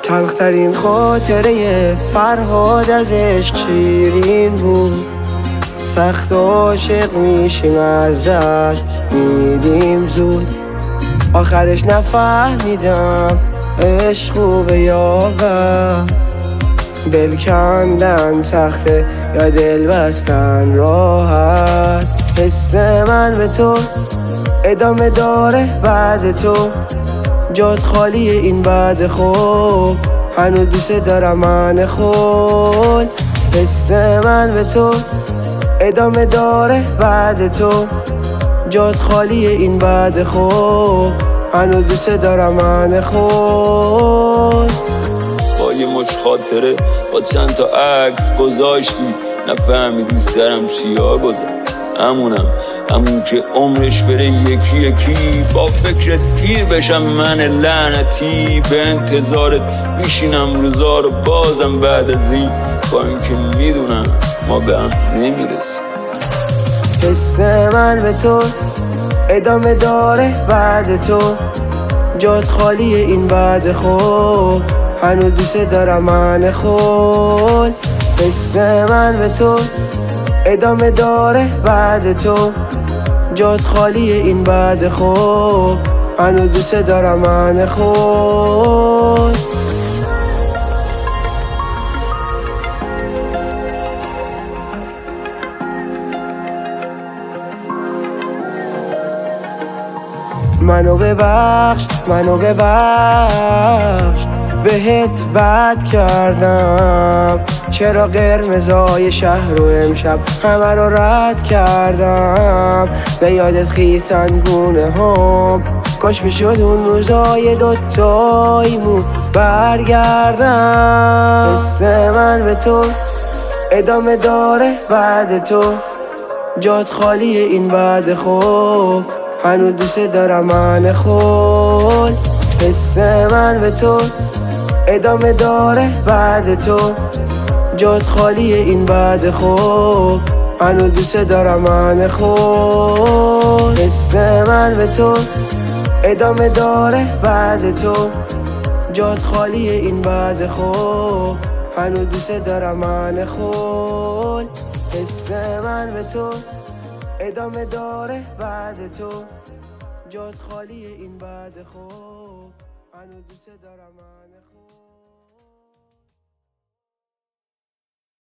تلخترین خاطره فرهاد از عشق شیرین بود. سخت عاشق میشیم از دست میدیم زود. آخرش نفهمیدم عشق خوبه یا بد. دل کندن سخته یا دل بستن راحت. حس من به تو ادامه داره بعد تو. جات خالی این بعد خوب هنوز دوست دارم من خود. حس من به تو ادامه داره بعد تو. جات خالی این بعد خوب هنوز دوست دارم من خود. با یه مش خاطره با چند تا عکس گذاشتی، نفهمیدی سرم چیا گذاشت. همون که عمرش بره یکی یکی، با فکرت پیر بشم من لعنتی. به انتظارت میشینم روزا رو بازم بعد از این، با اینکه میدونم ما به هم نمیرسیم. حس من به تو ادامه داره بعد تو. جات خالی این بعد خوب هنوز دوست دارم من خود. حس من به تو ادامه داره بعد تو. جات خالی این بعد خوب هنوز دوست دارم من خود. منو ببخش بهت بد کردم. چرا قرمزای شهر رو امشب همه رو رد کردم. به یادت خیسن گونه هم، کاش میشد اون روزای دوتاییمون برگردم. حس من به تو ادامه داره بعد تو. جات خالی این بعد خوب هنوز دوست دارم من خود. حس من به تو ادامه داره بعد تو. جات خالی این بعد خوب هنوز دوست دارم من خود. حس من به تو ادامه داره بعد تو. جات خالی این بعد خوب هنوز دوست دارم من خود. حس من به تو ادامه داره بعد تو. جات خالی این بعد خوب هنوز دوست دارم من.